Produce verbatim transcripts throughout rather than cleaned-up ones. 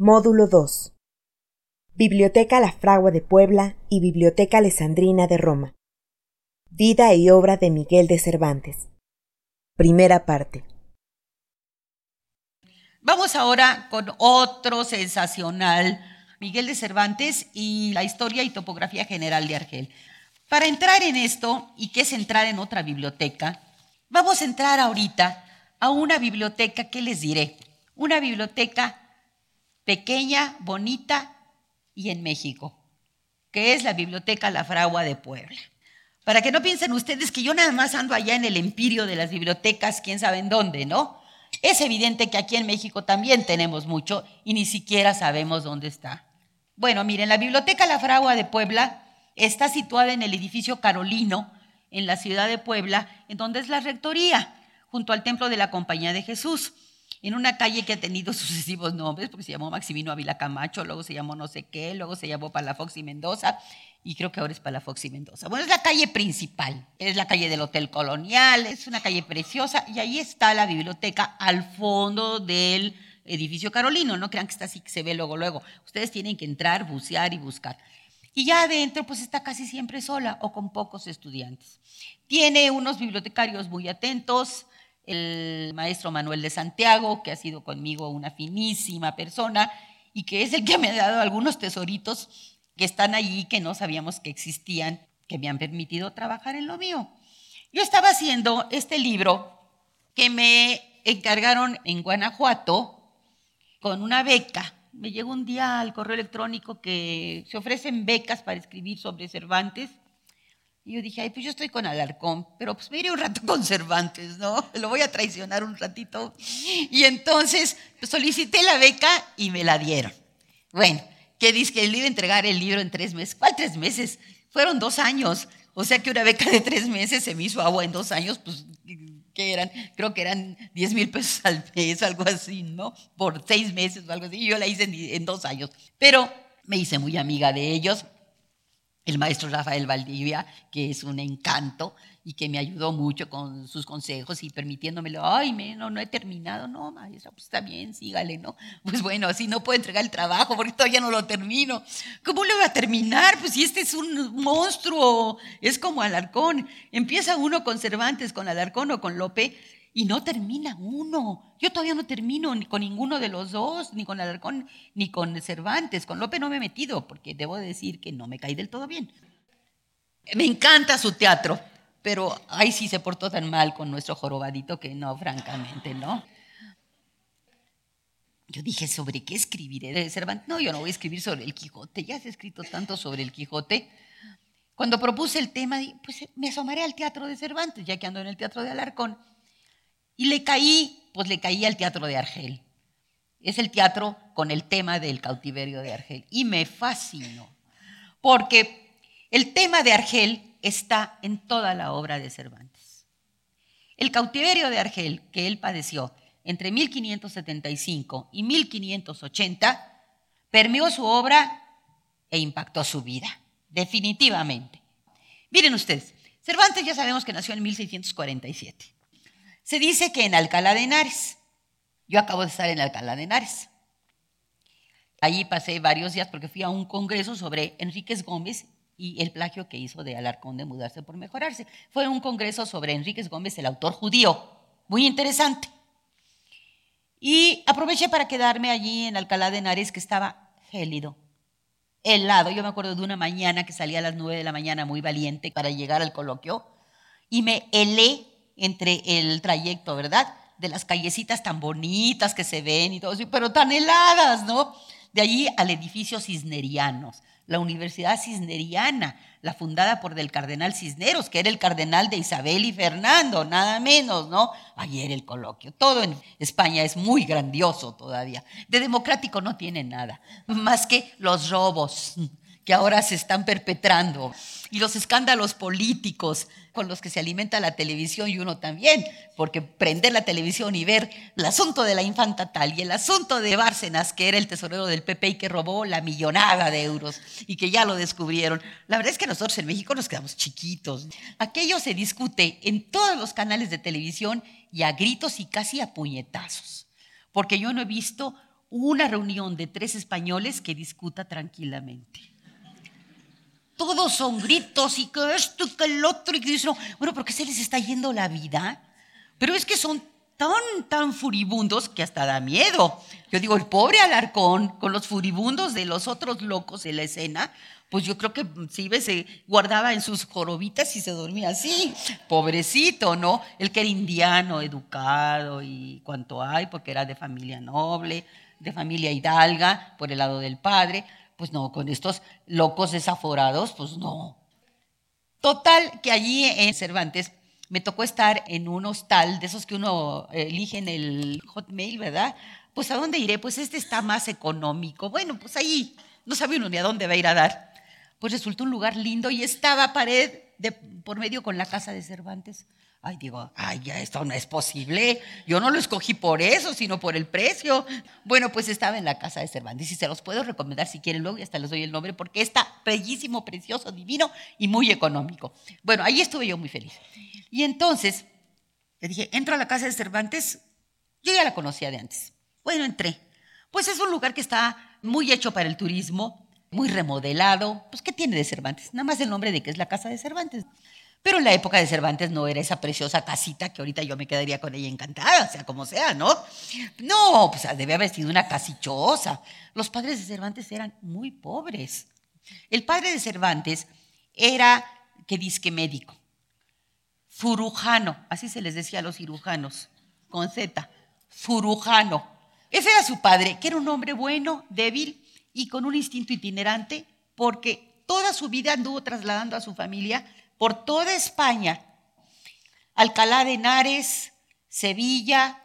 Módulo dos. Biblioteca La Fragua de Puebla y Biblioteca Alessandrina de Roma. Vida y obra de Miguel de Cervantes. Primera parte. Vamos ahora con otro sensacional, Miguel de Cervantes y la historia y topografía general de Argel. Para entrar en esto, y qué es entrar en otra biblioteca, vamos a entrar ahorita a una biblioteca, ¿qué les diré? Una biblioteca pequeña, bonita y en México, que es la Biblioteca La Fragua de Puebla. Para que no piensen ustedes que yo nada más ando allá en el empirio de las bibliotecas, quién sabe en dónde, ¿no? Es evidente que aquí en México también tenemos mucho y ni siquiera sabemos dónde está. Bueno, miren, la Biblioteca La Fragua de Puebla está situada en el edificio Carolino, en la ciudad de Puebla, en donde es la rectoría, junto al Templo de la Compañía de Jesús, en una calle que ha tenido sucesivos nombres, porque se llamó Maximino Ávila Camacho, luego se llamó no sé qué, luego se llamó Palafox y Mendoza, y creo que ahora es Palafox y Mendoza. Bueno, es la calle principal, es la calle del Hotel Colonial, es una calle preciosa, y ahí está la biblioteca al fondo del edificio Carolino. No crean que está así, que se ve luego, luego. Ustedes tienen que entrar, bucear y buscar. Y ya adentro, pues está casi siempre sola o con pocos estudiantes. Tiene unos bibliotecarios muy atentos, el maestro Manuel de Santiago, que ha sido conmigo una finísima persona y que es el que me ha dado algunos tesoritos que están allí, que no sabíamos que existían, que me han permitido trabajar en lo mío. Yo estaba haciendo este libro que me encargaron en Guanajuato con una beca. Me llegó un día al correo electrónico que se ofrecen becas para escribir sobre Cervantes. Y yo dije, ay, pues yo estoy con Alarcón, pero pues me iré un rato con Cervantes, ¿no? Lo voy a traicionar un ratito. Y entonces pues, solicité la beca y me la dieron. Bueno, que dice que le iba a entregar el libro en tres meses. ¿Cuál tres meses? Fueron dos años. O sea que una beca de tres meses se me hizo agua en dos años, pues, ¿qué eran? Creo que eran diez mil pesos al mes, algo así, ¿no? Por seis meses o algo así. Y yo la hice en, en dos años. Pero me hice muy amiga de ellos. El maestro Rafael Valdivia, que es un encanto y que me ayudó mucho con sus consejos y permitiéndomelo. Ay, me, no, no he terminado. No, maestra, pues está bien, sígale, ¿no? Pues bueno, así no puedo entregar el trabajo porque todavía no lo termino. ¿Cómo lo voy a terminar? Pues si este es un monstruo, es como Alarcón. Empieza uno con Cervantes, con Alarcón o con Lope y no termina uno. Yo todavía no termino ni con ninguno de los dos, ni con Alarcón, ni con Cervantes. Con Lope no me he metido, porque debo decir que no me caí del todo bien. Me encanta su teatro, pero ay, sí se portó tan mal con nuestro jorobadito que no, francamente, ¿no? Yo dije, ¿sobre qué escribiré de Cervantes? No, yo no voy a escribir sobre el Quijote. Ya se ha escrito tanto sobre el Quijote. Cuando propuse el tema, pues me asomaré al teatro de Cervantes, ya que ando en el teatro de Alarcón. Y le caí, pues le caí al teatro de Argel. Es el teatro con el tema del cautiverio de Argel. Y me fascinó, porque el tema de Argel está en toda la obra de Cervantes. El cautiverio de Argel que él padeció entre mil quinientos setenta y cinco y mil quinientos ochenta permeó su obra e impactó su vida, definitivamente. Miren ustedes, Cervantes ya sabemos que nació en mil seiscientos cuarenta y siete. Se dice que en Alcalá de Henares. Yo acabo de estar en Alcalá de Henares. Allí pasé varios días porque fui a un congreso sobre Enríquez Gómez y el plagio que hizo de Alarcón de Mudarse por Mejorarse. Fue un congreso sobre Enríquez Gómez, el autor judío. Muy interesante. Y aproveché para quedarme allí en Alcalá de Henares, que estaba gélido, helado. Yo me acuerdo de una mañana que salí a las nueve de la mañana muy valiente para llegar al coloquio y me helé entre el trayecto, ¿verdad? De las callecitas tan bonitas que se ven y todo eso, pero tan heladas, ¿no? De allí al edificio Cisnerianos, la Universidad Cisneriana, la fundada por del cardenal Cisneros, que era el cardenal de Isabel y Fernando, nada menos, ¿no? Ayer el coloquio. Todo en España es muy grandioso todavía. De democrático no tiene nada, más que los robos que ahora se están perpetrando y los escándalos políticos con los que se alimenta la televisión y uno también, porque prender la televisión y ver el asunto de la infanta tal y el asunto de Bárcenas, que era el tesorero del P P y que robó la millonada de euros y que ya lo descubrieron. La verdad es que nosotros en México nos quedamos chiquitos. Aquello se discute en todos los canales de televisión y a gritos y casi a puñetazos, porque yo no he visto una reunión de tres españoles que discuta tranquilamente. Todos son gritos y que esto y que el otro y que dicen, bueno, ¿por qué se les está yendo la vida? Pero es que son tan, tan furibundos que hasta da miedo. Yo digo, el pobre Alarcón con los furibundos de los otros locos en la escena, pues yo creo que si ves, se guardaba en sus jorobitas y se dormía así. Pobrecito, ¿no? Él que era indiano, educado y cuanto hay, porque era de familia noble, de familia hidalga, por el lado del padre. Pues no, con estos locos desaforados, pues no. Total, que allí en Cervantes me tocó estar en un hostal, de esos que uno elige en el Hotmail, ¿verdad? Pues ¿a dónde iré? Pues este está más económico. Bueno, pues ahí no sabe uno ni a dónde va a ir a dar. Pues resultó un lugar lindo y estaba pared de por medio con la casa de Cervantes. Ay, digo, ay, ya esto no es posible. Yo no lo escogí por eso, sino por el precio. Bueno, pues estaba en la casa de Cervantes y se los puedo recomendar si quieren luego y hasta les doy el nombre porque está bellísimo, precioso, divino y muy económico. Bueno, ahí estuve yo muy feliz. Y entonces, le dije, entro a la casa de Cervantes. Yo ya la conocía de antes. Bueno, entré. Pues es un lugar que está muy hecho para el turismo, muy remodelado. Pues, ¿qué tiene de Cervantes? Nada más el nombre de que es la casa de Cervantes. Pero en la época de Cervantes no era esa preciosa casita que ahorita yo me quedaría con ella encantada, o sea, como sea, ¿no? No, pues debe haber sido una casichosa. Los padres de Cervantes eran muy pobres. El padre de Cervantes era, que dizque médico, cirujano, así se les decía a los cirujanos, con Z, cirujano. Ese era su padre, que era un hombre bueno, débil y con un instinto itinerante, porque toda su vida anduvo trasladando a su familia por toda España, Alcalá de Henares, Sevilla,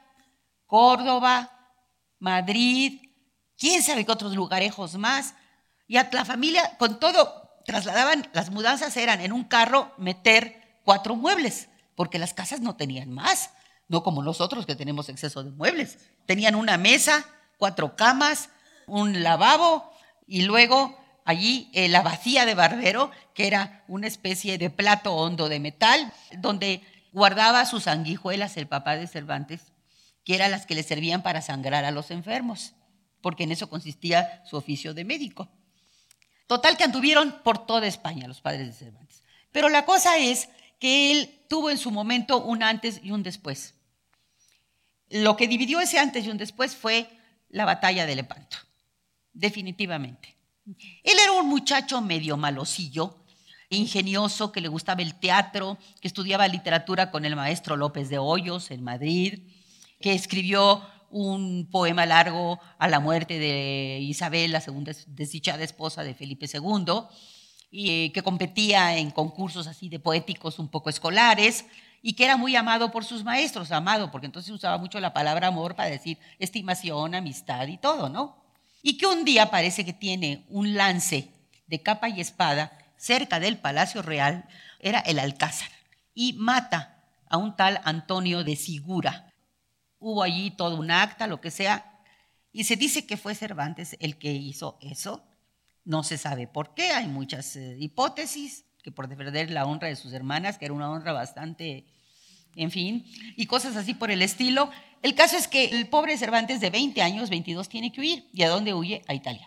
Córdoba, Madrid, quién sabe qué otros lugarejos más. Y a la familia, con todo, trasladaban, las mudanzas eran en un carro meter cuatro muebles, porque las casas no tenían más, no como nosotros que tenemos exceso de muebles. Tenían una mesa, cuatro camas, un lavabo y luego allí eh, la bacía de barbero, que era una especie de plato hondo de metal, donde guardaba sus sanguijuelas el papá de Cervantes, que eran las que le servían para sangrar a los enfermos, porque en eso consistía su oficio de médico. Total que anduvieron por toda España los padres de Cervantes. Pero la cosa es que él tuvo en su momento un antes y un después. Lo que dividió ese antes y un después fue la batalla de Lepanto, definitivamente. Él era un muchacho medio malosillo, ingenioso, que le gustaba el teatro, que estudiaba literatura con el maestro López de Hoyos en Madrid, que escribió un poema largo a la muerte de Isabel, la segunda desdichada esposa de Felipe segundo, y que competía en concursos así de poéticos un poco escolares, y que era muy amado por sus maestros, amado, porque entonces usaba mucho la palabra amor para decir estimación, amistad y todo, ¿no? Y que un día parece que tiene un lance de capa y espada cerca del Palacio Real, era el Alcázar, y mata a un tal Antonio de Sigura. Hubo allí todo un acta, lo que sea, y se dice que fue Cervantes el que hizo eso. No se sabe por qué, hay muchas eh, hipótesis, que por defender la honra de sus hermanas, que era una honra bastante, en fin, y cosas así por el estilo. El caso es que el pobre Cervantes de veinte años, veintidós, tiene que huir. ¿Y a dónde huye? A Italia.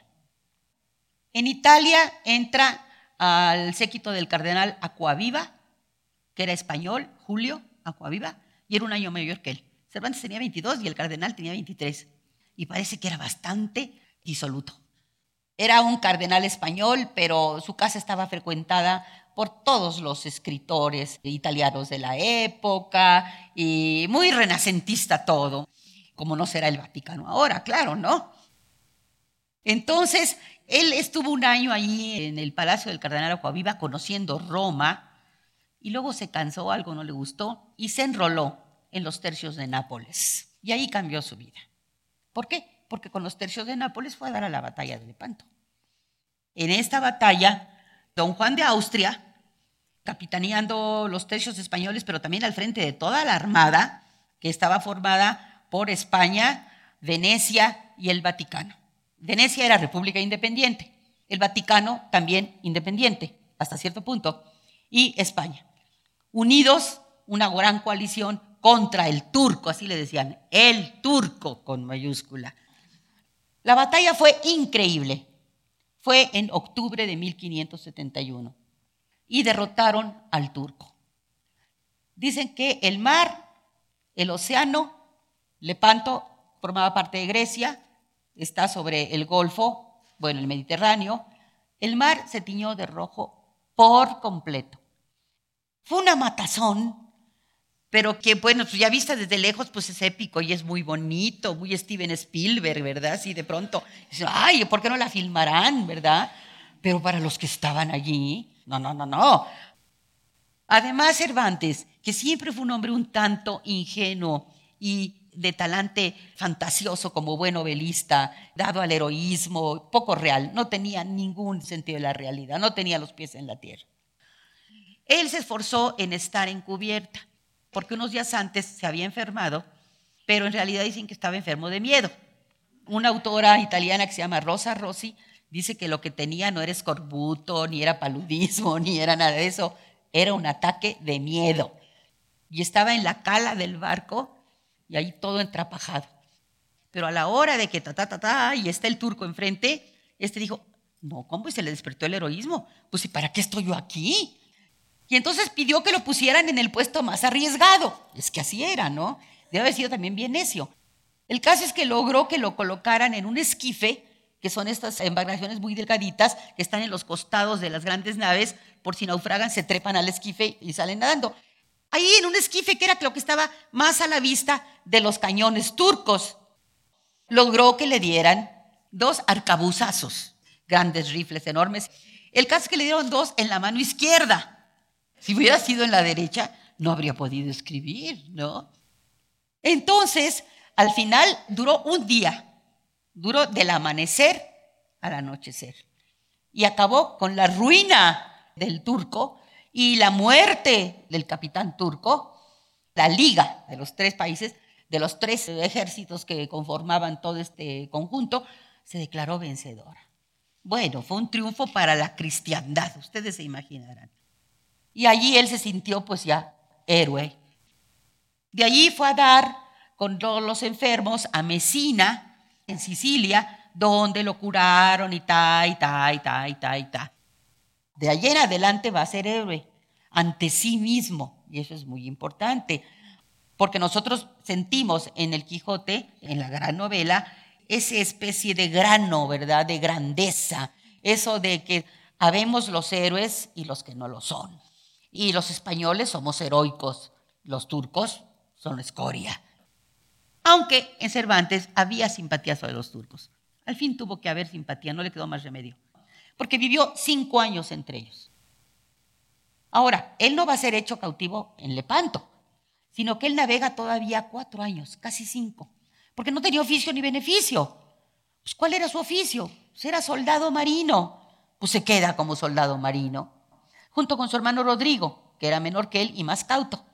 En Italia entra al séquito del cardenal Acquaviva, que era español, Julio Acquaviva, y era un año mayor que él. Cervantes tenía veintidós y el cardenal tenía veintitrés. Y parece que era bastante disoluto. Era un cardenal español, pero su casa estaba frecuentada por todos los escritores italianos de la época y muy renacentista todo, como no será el Vaticano ahora, claro, ¿no? Entonces, él estuvo un año ahí en el Palacio del Cardenal Acquaviva conociendo Roma y luego se cansó, algo no le gustó y se enroló en los tercios de Nápoles y ahí cambió su vida. ¿Por qué? Porque con los tercios de Nápoles fue a dar a la batalla de Lepanto. En esta batalla, don Juan de Austria, capitaneando los tercios españoles, pero también al frente de toda la armada, que estaba formada por España, Venecia y el Vaticano. Venecia era república independiente, el Vaticano también independiente, hasta cierto punto, y España. Unidos, una gran coalición contra el turco, así le decían, el turco con mayúscula. La batalla fue increíble. Fue en octubre de mil quinientos setenta y uno y derrotaron al turco. Dicen que el mar, el océano, Lepanto formaba parte de Grecia, está sobre el Golfo, bueno, el Mediterráneo. El mar se tiñó de rojo por completo. Fue una matazón, pero que, bueno, pues ya vista desde lejos, pues es épico y es muy bonito, muy Steven Spielberg, ¿verdad? Así de pronto, ay, ¿por qué no la filmarán, verdad? Pero para los que estaban allí, no, no, no, no. Además, Cervantes, que siempre fue un hombre un tanto ingenuo y de talante fantasioso como buen novelista, dado al heroísmo, poco real, no tenía ningún sentido de la realidad, no tenía los pies en la tierra. Él se esforzó en estar encubierta, porque unos días antes se había enfermado, pero en realidad dicen que estaba enfermo de miedo. Una autora italiana que se llama Rosa Rossi dice que lo que tenía no era escorbuto, ni era paludismo, ni era nada de eso, era un ataque de miedo. Y estaba en la cala del barco y ahí todo entrapajado. Pero a la hora de que ta, ta, ta, ta, y está el turco enfrente, este dijo, no, ¿cómo? Y se le despertó el heroísmo. Pues, ¿y para qué estoy yo aquí? Y entonces pidió que lo pusieran en el puesto más arriesgado. Es que así era, ¿no? Debe haber sido también bien necio. El caso es que logró que lo colocaran en un esquife, que son estas embarcaciones muy delgaditas que están en los costados de las grandes naves, por si naufragan, se trepan al esquife y salen nadando. Ahí en un esquife que era lo que estaba más a la vista de los cañones turcos, logró que le dieran dos arcabuzazos, grandes rifles enormes. El caso es que le dieron dos en la mano izquierda. Si hubiera sido en la derecha, no habría podido escribir, ¿no? Entonces, al final duró un día, duró del amanecer al anochecer y acabó con la ruina del turco y la muerte del capitán turco. La liga de los tres países, de los tres ejércitos que conformaban todo este conjunto, se declaró vencedora. Bueno, fue un triunfo para la cristiandad, ustedes se imaginarán. Y allí él se sintió pues ya héroe. De allí fue a dar con todos los enfermos a Mesina, en Sicilia, donde lo curaron y ta, y ta, y ta, y ta, y ta. De allí en adelante va a ser héroe ante sí mismo, y eso es muy importante, porque nosotros sentimos en el Quijote, en la gran novela, esa especie de grano, ¿verdad?, de grandeza, eso de que habemos los héroes y los que no lo son. Y los españoles somos heroicos, los turcos son escoria. Aunque en Cervantes había simpatía sobre los turcos. Al fin tuvo que haber simpatía, no le quedó más remedio, porque vivió cinco años entre ellos. Ahora, él no va a ser hecho cautivo en Lepanto, sino que él navega todavía cuatro años, casi cinco, porque no tenía oficio ni beneficio. Pues, ¿cuál era su oficio? Pues era soldado marino. Pues se queda como soldado marino, junto con su hermano Rodrigo, que era menor que él y más cauto.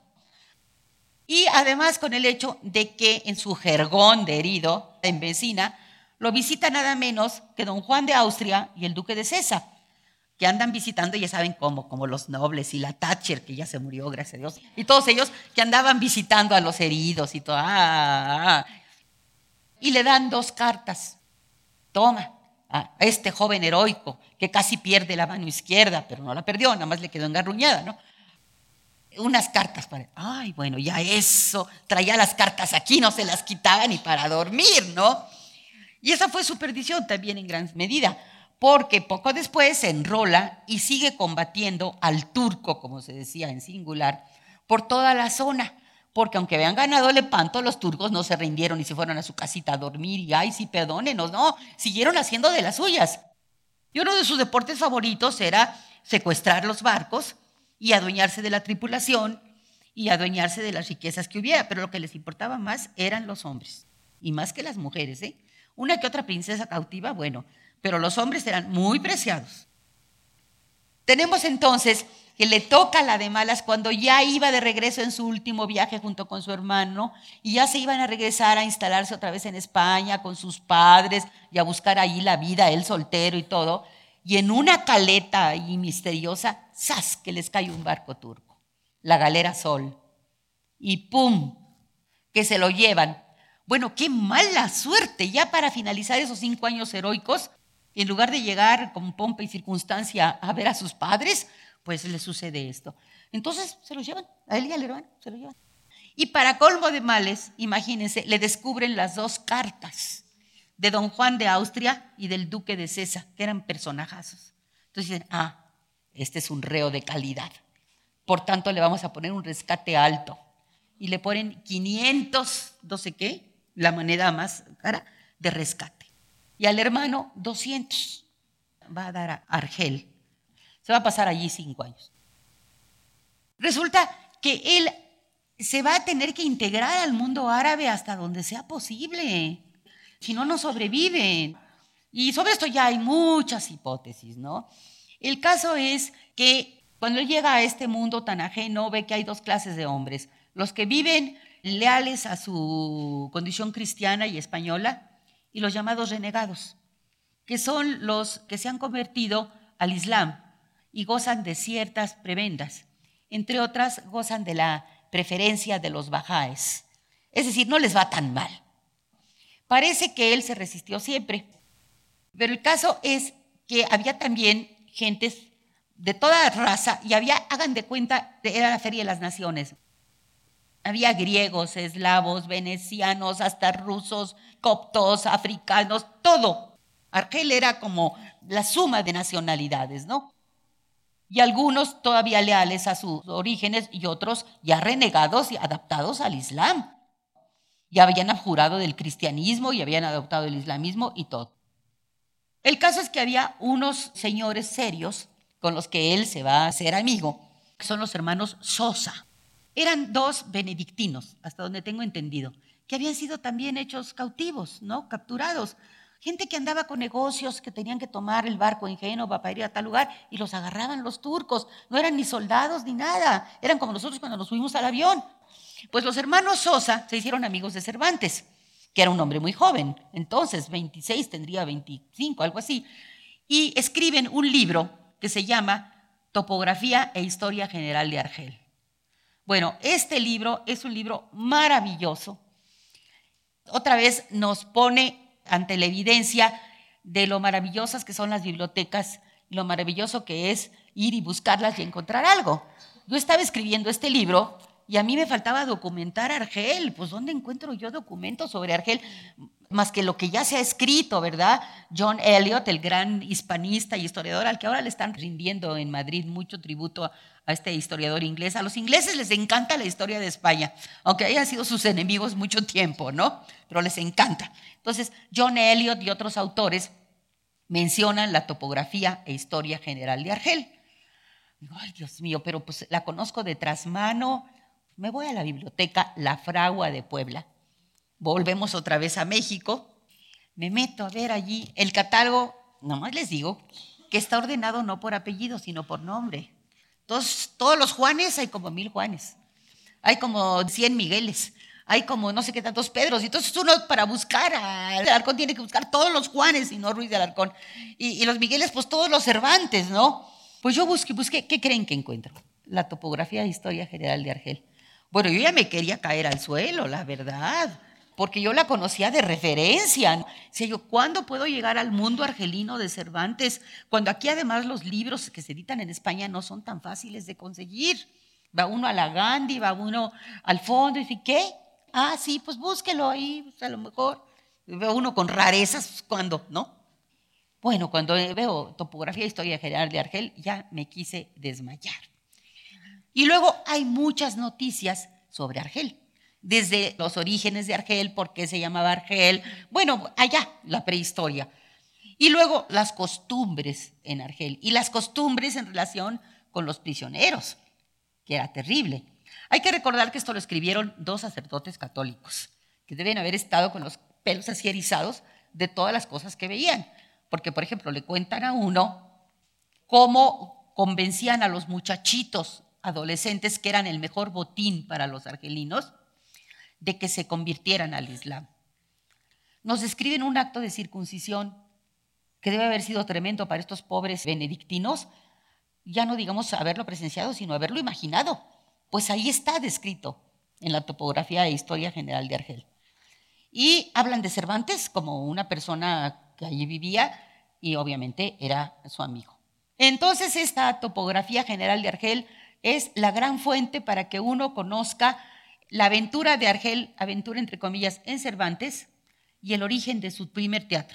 Y además con el hecho de que en su jergón de herido, en Mesina, lo visita nada menos que don Juan de Austria y el duque de César, que andan visitando, ya saben cómo, como los nobles y la Thatcher, que ya se murió, gracias a Dios, y todos ellos que andaban visitando a los heridos y todo. Ah, ah. Y le dan dos cartas. Toma, a este joven heroico que casi pierde la mano izquierda, pero no la perdió, nada más le quedó engarruñada, ¿no? Unas cartas para... Ay, bueno, ya eso, traía las cartas aquí, no se las quitaba ni para dormir, ¿no? Y esa fue su perdición también en gran medida, porque poco después se enrola y sigue combatiendo al turco, como se decía en singular, por toda la zona, porque aunque habían ganado Lepanto, los turcos no se rindieron y se fueron a su casita a dormir y, ay, sí, perdónenos, no, siguieron haciendo de las suyas. Y uno de sus deportes favoritos era secuestrar los barcos y adueñarse de la tripulación y adueñarse de las riquezas que hubiera, pero lo que les importaba más eran los hombres, y más que las mujeres, ¿eh? Una que otra princesa cautiva, bueno, pero los hombres eran muy preciados. Tenemos entonces que le toca la de malas cuando ya iba de regreso en su último viaje junto con su hermano y ya se iban a regresar a instalarse otra vez en España con sus padres y a buscar ahí la vida, él soltero y todo. Y en una caleta ahí misteriosa, ¡zas!, que les cae un barco turco, la galera Sol. Y ¡pum!, que se lo llevan. Bueno, qué mala suerte. Ya para finalizar esos cinco años heroicos, en lugar de llegar con pompa y circunstancia a ver a sus padres, pues le sucede esto. Entonces se los llevan, a él y al hermano se los llevan. Y para colmo de males, imagínense, le descubren las dos cartas de don Juan de Austria y del duque de Sesa, que eran personajazos. Entonces dicen, ah, este es un reo de calidad. Por tanto, le vamos a poner un rescate alto. Y le ponen quinientos, no sé qué, la moneda más cara, de rescate. Y al hermano, doscientos. Va a dar a Argel. Se va a pasar allí cinco años. Resulta que él se va a tener que integrar al mundo árabe hasta donde sea posible. Si no, no sobreviven. Y sobre esto ya hay muchas hipótesis, ¿no? El caso es que cuando él llega a este mundo tan ajeno, ve que hay dos clases de hombres. Los que viven leales a su condición cristiana y española y los llamados renegados, que son los que se han convertido al Islam y gozan de ciertas prebendas. Entre otras, gozan de la preferencia de los bajáes. Es decir, no les va tan mal. Parece que él se resistió siempre, pero el caso es que había también gentes de toda raza y había, hagan de cuenta, era la Feria de las Naciones. Había griegos, eslavos, venecianos, hasta rusos, coptos, africanos, todo. Argel era como la suma de nacionalidades, ¿no? Y algunos todavía leales a sus orígenes y otros ya renegados y adaptados al Islam. Ya habían abjurado del cristianismo y habían adoptado el islamismo y todo. El caso es que había unos señores serios con los que él se va a hacer amigo, que son los hermanos Sosa. Eran dos benedictinos, hasta donde tengo entendido, que habían sido también hechos cautivos, ¿no? Capturados. Gente que andaba con negocios, que tenían que tomar el barco en Génova para ir a tal lugar y los agarraban los turcos. No eran ni soldados ni nada, eran como nosotros cuando nos subimos al avión. Pues los hermanos Sosa se hicieron amigos de Cervantes, que era un hombre muy joven, entonces veintiséis, tendría veinticinco, algo así, y escriben un libro que se llama Topografía e Historia General de Argel. Bueno, este libro es un libro maravilloso. Otra vez nos pone ante la evidencia de lo maravillosas que son las bibliotecas y lo maravilloso que es ir y buscarlas y encontrar algo. Yo estaba escribiendo este libro y a mí me faltaba documentar Argel. Pues ¿dónde encuentro yo documentos sobre Argel? Más que lo que ya se ha escrito, ¿verdad? John Eliot, el gran hispanista y historiador al que ahora le están rindiendo en Madrid mucho tributo a, a este historiador inglés. A los ingleses les encanta la historia de España, aunque hayan sido sus enemigos mucho tiempo, ¿no? Pero les encanta. Entonces, John Eliot y otros autores mencionan la topografía e historia general de Argel. Digo, ay, Dios mío, pero pues la conozco de trasmano. Me voy a la biblioteca La Fragua de Puebla. Volvemos otra vez a México. Me meto a ver allí el catálogo. Nomás les digo que está ordenado no por apellido, sino por nombre. Entonces, todos los Juanes, hay como mil Juanes. Hay como cien Migueles. Hay como no sé qué tantos Pedros. Entonces uno para buscar al Alarcón tiene que buscar todos los Juanes y no Ruiz de Alarcón. Y, y los Migueles, pues todos los Cervantes, ¿no? Pues yo busqué, busqué. ¿Qué creen que encuentro? La topografía e historia general de Argel. Bueno, yo ya me quería caer al suelo, la verdad, porque yo la conocía de referencia. Decía yo, ¿cuándo puedo llegar al mundo argelino de Cervantes? Cuando aquí además los libros que se editan en España no son tan fáciles de conseguir. Va uno a la Gandhi, va uno al fondo y dice, ¿qué? Ah, sí, pues búsquelo ahí, pues a lo mejor. Veo uno con rarezas, ¿cuándo? ¿No? Bueno, cuando veo topografía e historia general de Argel, ya me quise desmayar. Y luego hay muchas noticias sobre Argel, desde los orígenes de Argel, por qué se llamaba Argel, bueno, allá, la prehistoria. Y luego las costumbres en Argel, y las costumbres en relación con los prisioneros, que era terrible. Hay que recordar que esto lo escribieron dos sacerdotes católicos, que deben haber estado con los pelos así erizados de todas las cosas que veían. Porque, por ejemplo, le cuentan a uno cómo convencían a los muchachitos adolescentes, que eran el mejor botín para los argelinos, de que se convirtieran al Islam. Nos describen un acto de circuncisión que debe haber sido tremendo para estos pobres benedictinos, ya no digamos haberlo presenciado, sino haberlo imaginado. Pues ahí está descrito en la topografía e historia general de Argel. Y hablan de Cervantes como una persona que allí vivía y obviamente era su amigo. Entonces esta topografía general de Argel es la gran fuente para que uno conozca la aventura de Argel, aventura entre comillas, en Cervantes y el origen de su primer teatro.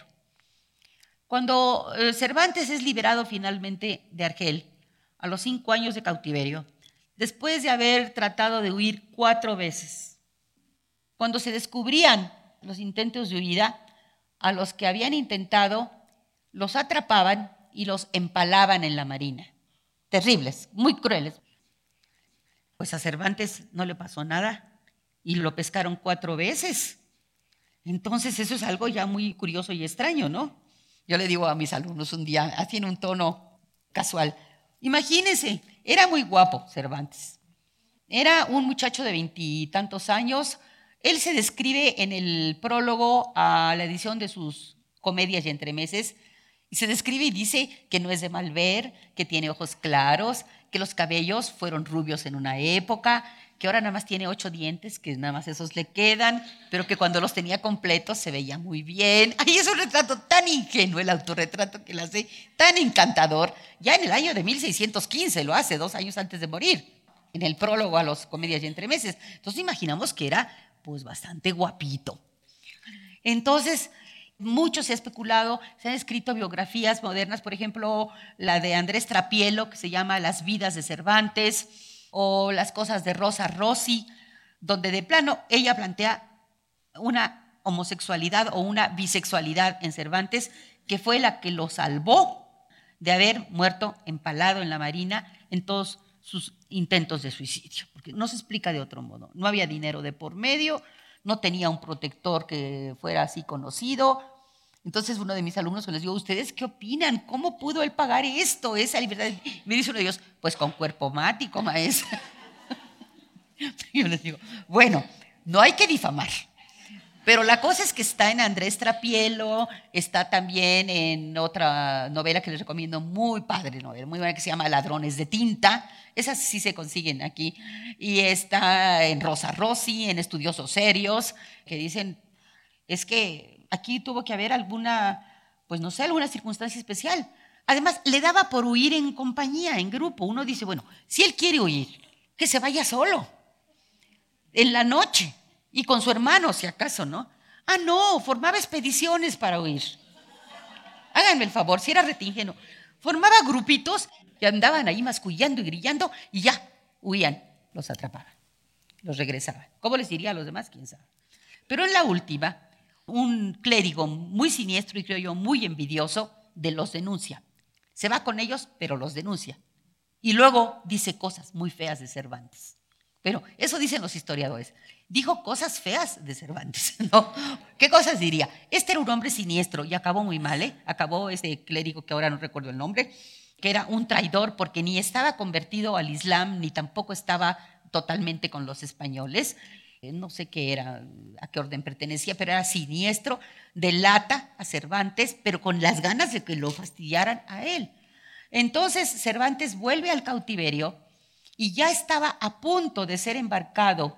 Cuando Cervantes es liberado finalmente de Argel, a los cinco años de cautiverio, después de haber tratado de huir cuatro veces, cuando se descubrían los intentos de huida, a los que habían intentado, los atrapaban y los empalaban en la marina. Terribles, muy crueles. Pues a Cervantes no le pasó nada y lo pescaron cuatro veces. Entonces eso es algo ya muy curioso y extraño, ¿no? Yo le digo a mis alumnos un día, así en un tono casual, imagínense, era muy guapo Cervantes. Era un muchacho de veintitantos años. Él se describe en el prólogo a la edición de sus comedias y entremeses, y se describe y dice que no es de mal ver, que tiene ojos claros, que los cabellos fueron rubios en una época, que ahora nada más tiene ocho dientes, que nada más esos le quedan, pero que cuando los tenía completos se veía muy bien. Ay, es un retrato tan ingenuo, el autorretrato que le hace, tan encantador. Ya en el año de mil seiscientos quince lo hace, dos años antes de morir, en el prólogo a los comedias y entremeses. Entonces imaginamos que era pues bastante guapito. Entonces, mucho se ha especulado, se han escrito biografías modernas, por ejemplo, la de Andrés Trapielo, que se llama Las vidas de Cervantes, o las cosas de Rosa Rossi, donde de plano ella plantea una homosexualidad o una bisexualidad en Cervantes, que fue la que lo salvó de haber muerto empalado en la marina en todos sus intentos de suicidio, porque no se explica de otro modo. No había dinero de por medio, no tenía un protector que fuera así conocido. Entonces uno de mis alumnos les digo, ¿ustedes qué opinan? ¿Cómo pudo él pagar esto, esa libertad? Me dice uno de ellos, pues con cuerpo mático, maestra. Yo les digo, bueno, no hay que difamar, pero la cosa es que está en Andrés Trapielo, está también en otra novela que les recomiendo, muy padre novela, muy buena, que se llama Ladrones de Tinta. Esas sí se consiguen aquí. Y está en Rosa Rossi, en Estudiosos Serios, que dicen, es que aquí tuvo que haber alguna, pues no sé, alguna circunstancia especial. Además, le daba por huir en compañía, en grupo. Uno dice, bueno, si él quiere huir, que se vaya solo, en la noche, y con su hermano, si acaso, ¿no? Ah, no, formaba expediciones para huir. Háganme el favor, si era retíngeno. Formaba grupitos y andaban ahí mascullando y grillando y ya, huían, los atrapaban, los regresaban. ¿Cómo les diría a los demás? ¿Quién sabe? Pero en la última, un clérigo muy siniestro y creo yo muy envidioso de los denuncia. Se va con ellos, pero los denuncia. Y luego dice cosas muy feas de Cervantes. Pero eso dicen los historiadores. Dijo cosas feas de Cervantes, ¿no? ¿Qué cosas diría? Este era un hombre siniestro y acabó muy mal, ¿eh? Acabó este clérigo que ahora no recuerdo el nombre, que era un traidor porque ni estaba convertido al Islam, ni tampoco estaba totalmente con los españoles. No sé qué era, a qué orden pertenecía, pero era siniestro, delata a Cervantes, pero con las ganas de que lo fastidiaran a él. Entonces Cervantes vuelve al cautiverio y ya estaba a punto de ser embarcado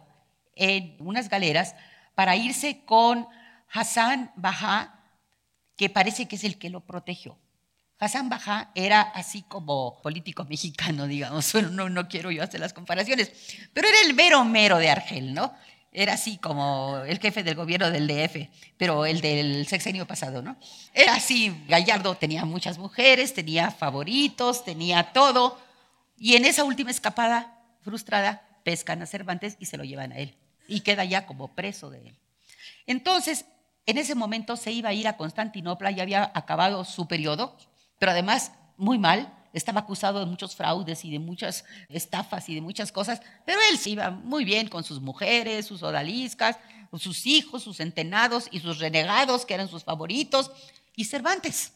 en unas galeras para irse con Hassan Bajá, que parece que es el que lo protegió. Hassan Bajá era así como político mexicano, digamos. Bueno, no, no quiero yo hacer las comparaciones, pero era el mero mero de Argel, ¿no? Era así como el jefe del gobierno del D F, pero el del sexenio pasado, ¿no? Era así, Gallardo tenía muchas mujeres, tenía favoritos, tenía todo. Y en esa última escapada frustrada, pescan a Cervantes y se lo llevan a él. Y queda ya como preso de él. Entonces, en ese momento se iba a ir a Constantinopla, ya había acabado su periodo, pero además muy mal, estaba acusado de muchos fraudes y de muchas estafas y de muchas cosas, pero él se iba muy bien con sus mujeres, sus odaliscas, sus hijos, sus entenados y sus renegados, que eran sus favoritos, y Cervantes.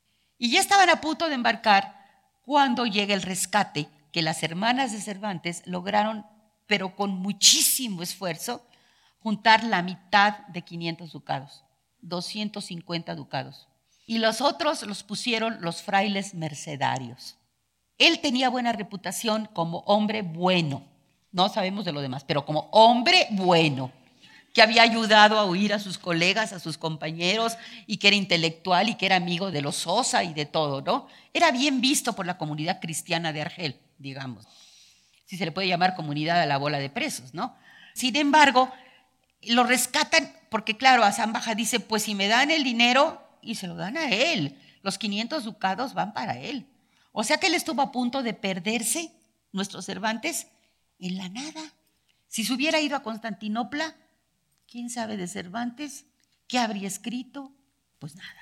Y ya estaban a punto de embarcar cuando llega el rescate que las hermanas de Cervantes lograron, pero con muchísimo esfuerzo, juntar la mitad de quinientos ducados, doscientos cincuenta ducados. Y los otros los pusieron los frailes mercedarios. Él tenía buena reputación como hombre bueno. No sabemos de lo demás, pero como hombre bueno, que había ayudado a huir a sus colegas, a sus compañeros, y que era intelectual y que era amigo de los Sosa y de todo, ¿no? Era bien visto por la comunidad cristiana de Argel, digamos. Si se le puede llamar comunidad a la bola de presos, ¿no? Sin embargo, lo rescatan porque, claro, Hasan Baja dice, pues si me dan el dinero, y se lo dan a él, los quinientos ducados van para él. O sea que él estuvo a punto de perderse, nuestro Cervantes, en la nada. Si se hubiera ido a Constantinopla, ¿quién sabe de Cervantes? ¿Qué habría escrito? Pues nada.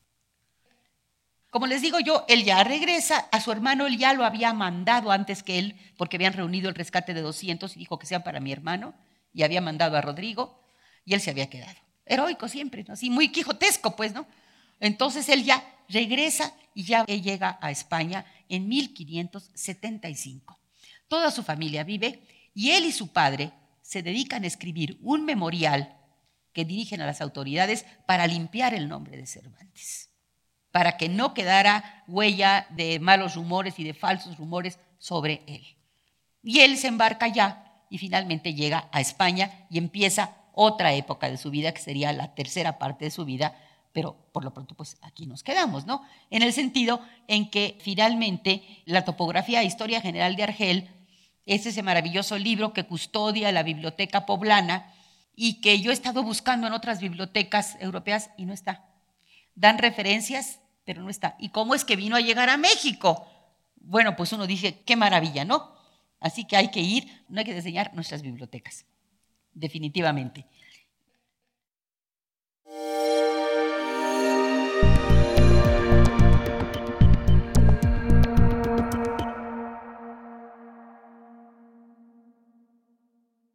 Como les digo yo, él ya regresa, a su hermano él ya lo había mandado antes que él, porque habían reunido el rescate de doscientos y dijo que sean para mi hermano, y había mandado a Rodrigo, y él se había quedado. Heroico siempre, ¿no? Así muy quijotesco, pues, ¿no? Entonces él ya regresa y ya llega a España en mil quinientos setenta y cinco. Toda su familia vive y él y su padre se dedican a escribir un memorial que dirigen a las autoridades para limpiar el nombre de Cervantes, para que no quedara huella de malos rumores y de falsos rumores sobre él. Y él se embarca ya y finalmente llega a España y empieza otra época de su vida, que sería la tercera parte de su vida, pero por lo pronto pues aquí nos quedamos, ¿no? En el sentido en que finalmente la topografía e historia general de Argel es ese maravilloso libro que custodia la Biblioteca Poblana y que yo he estado buscando en otras bibliotecas europeas y no está. Dan referencias, pero no está. ¿Y cómo es que vino a llegar a México? Bueno, pues uno dice, qué maravilla, ¿no? Así que hay que ir, no hay que diseñar nuestras bibliotecas, definitivamente.